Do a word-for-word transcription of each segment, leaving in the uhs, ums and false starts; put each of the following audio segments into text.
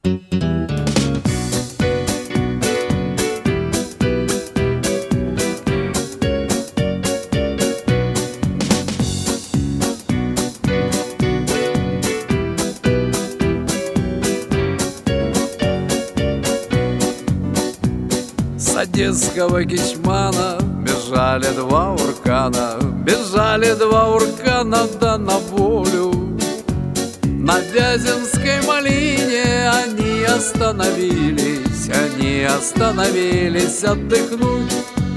С одесского Кичмана бежали два уркана, бежали два уркана да на волю. На Вяземской малине они остановились, они остановились отдохнуть.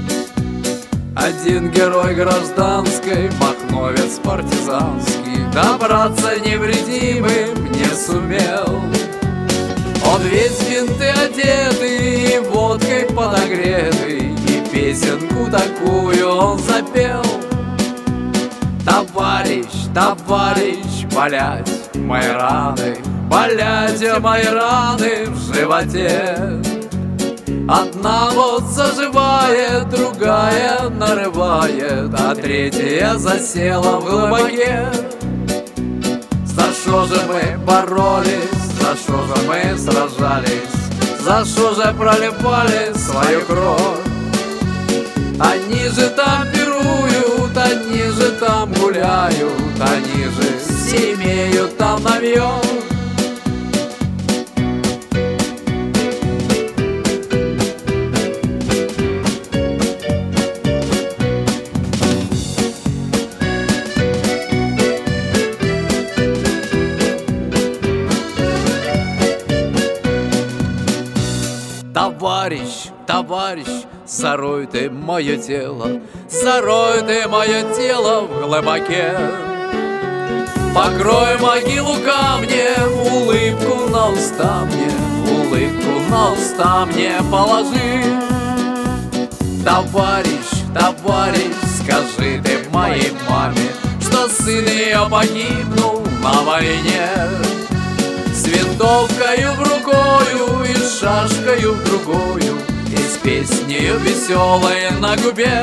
Один герой гражданской, махновец партизанский, добраться невредимым не сумел. Он весь в бинты одетый, и водкой подогретый, и песенку такую он запел. Товарищ, товарищ, болять мои раны, болять мои раны в животе. Одна вот заживает, другая нарывает, а третья засела в глубоке. За что же мы боролись, за что же мы сражались, за что же проливали свою кровь? Они же там пируют, они же там гуляют, они же имеют там навье. Товарищ, товарищ, зарой ты мое тело, зарой ты мое тело в глубоке. Покрой могилу камнем, улыбку на уста мне, улыбку на уста мне положи. Товарищ, товарищ, скажи ты моей маме, что сын ее погибнул на войне. С винтовкою в рукою и шашкою в другую, и с песнею веселой на губе.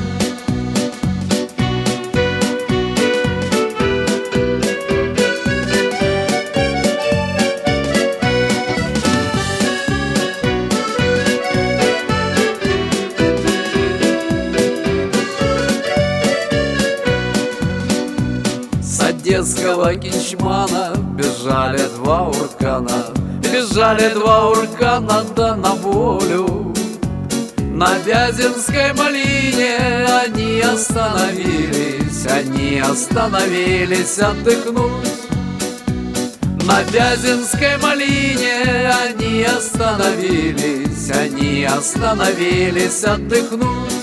С одесского Кичмана бежали два уркана, бежали два уркана да на волю. На Вяземской малине они остановились, они остановились отдохнуть. На Вяземской малине они остановились, они остановились отдохнуть.